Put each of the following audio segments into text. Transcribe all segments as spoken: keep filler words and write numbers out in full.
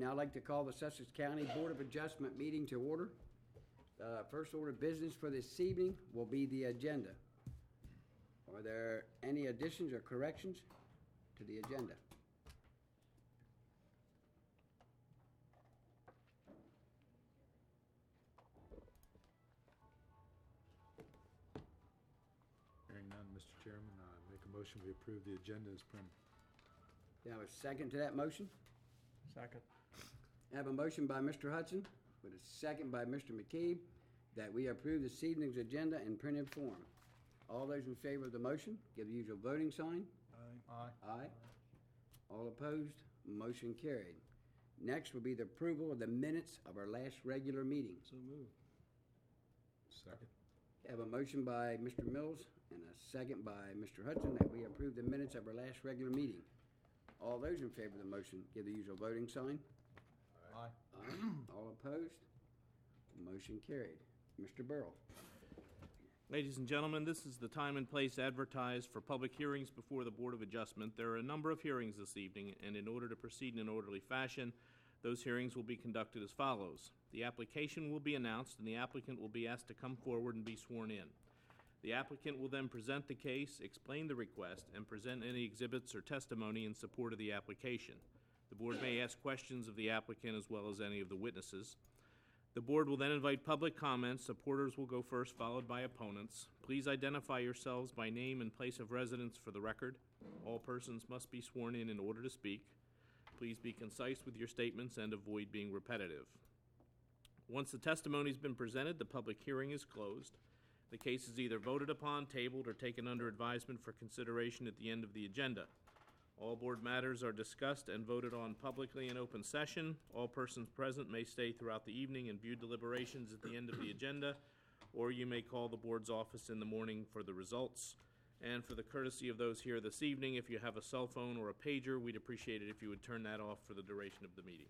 now like to call the Sussex County Board of Adjustment meeting to order. Uh, First order of business for this evening will be the agenda. Are there any additions or corrections to the agenda? Hearing none, Mister Chairman, I make a motion we approve the agenda as printed. Do I have a second to that motion? Second. I have a motion by Mister Hudson with a second by Mister McKeeb that we approve this evening's agenda in printed form. All those in favor of the motion, give the usual voting sign. Aye. Aye. Aye. All opposed, motion carried. Next will be the approval of the minutes of our last regular meeting. So moved. Second. I have a motion by Mister Mills and a second by Mister Hudson that we approve the minutes of our last regular meeting. All those in favor of the motion, give the usual voting sign. Aye. Aye. All opposed, motion carried. Mister Burrell. Ladies and gentlemen, this is the time and place advertised for public hearings before the Board of Adjustment. There are a number of hearings this evening, and in order to proceed in an orderly fashion, those hearings will be conducted as follows. The application will be announced, and the applicant will be asked to come forward and be sworn in. The applicant will then present the case, explain the request, and present any exhibits or testimony in support of the application. The Board may ask questions of the applicant as well as any of the witnesses. The Board will then invite public comments. Supporters will go first, followed by opponents. Please identify yourselves by name and place of residence for the record. All persons must be sworn in in order to speak. Please be concise with your statements and avoid being repetitive. Once the testimony has been presented, the public hearing is closed. The case is either voted upon, tabled, or taken under advisement for consideration at the end of the agenda. All board matters are discussed and voted on publicly in open session. All persons present may stay throughout the evening and view deliberations at the end of the agenda, or you may call the board's office in the morning for the results. And for the courtesy of those here this evening, if you have a cell phone or a pager, we'd appreciate it if you would turn that off for the duration of the meeting.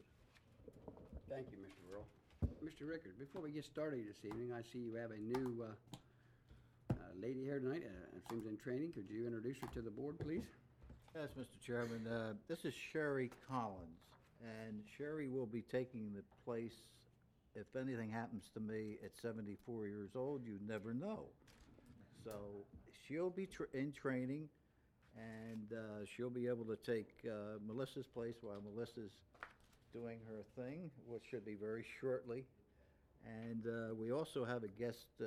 Thank you, Mister Burrell. Mister Rickard, before we get started this evening, I see you have a new uh, uh, lady here tonight. Uh, it seems in training. Could you introduce her to the board, please? Yes, Mister Chairman. Uh, This is Sherry Collins, and Sherry will be taking the place, if anything happens to me at seventy-four years old, you never know. So she'll be tr- in training, and uh, she'll be able to take uh, Melissa's place while Melissa's doing her thing, which should be very shortly. And uh, we also have a guest uh,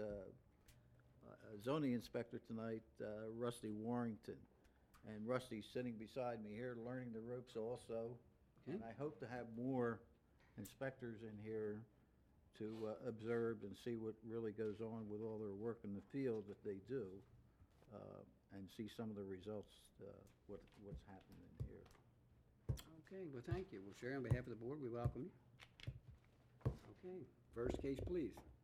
uh, zoning inspector tonight, uh, Rusty Warrington. And Rusty's sitting beside me here, learning the ropes also. And I hope to have more inspectors in here to uh, observe and see what really goes on with all their work in the field that they do, uh, and see some of the results, uh, what, what's happening in here. Okay, well, thank you. Well, Sherry, on behalf of the board, we welcome you. Okay, first case, please.